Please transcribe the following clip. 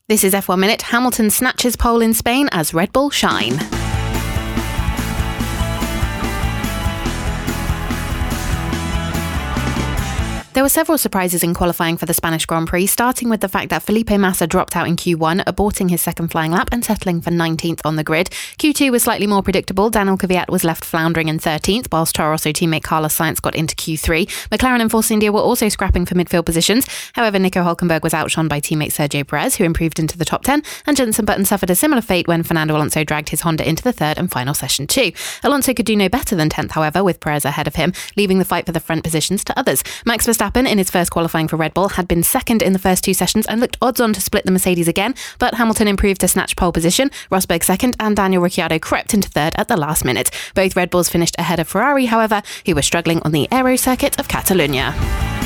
This is F1 Minute. Hamilton snatches pole in Spain as Red Bull shine. There were several surprises in qualifying for the Spanish Grand Prix, starting with the fact that Felipe Massa dropped out in Q1, aborting his second flying lap and settling for 19th on the grid. Q2 was slightly more predictable. Daniel Kvyat was left floundering in 13th, whilst Toro Rosso teammate Carlos Sainz got into Q3. McLaren and Force India were also scrapping for midfield positions. However, Nico Hülkenberg was outshone by teammate Sergio Perez, who improved into the top 10, and Jenson Button suffered a similar fate when Fernando Alonso dragged his Honda into the third and final session too. Alonso could do no better than 10th, however, with Perez ahead of him, leaving the fight for the front positions to others. Max Verstappen, in his first qualifying for Red Bull, had been second in the first two sessions and looked odds-on to split the Mercedes again, but Hamilton improved to snatch pole position, Rosberg second, and Daniel Ricciardo crept into third at the last minute. Both Red Bulls finished ahead of Ferrari, however, who were struggling on the aero circuit of Catalunya.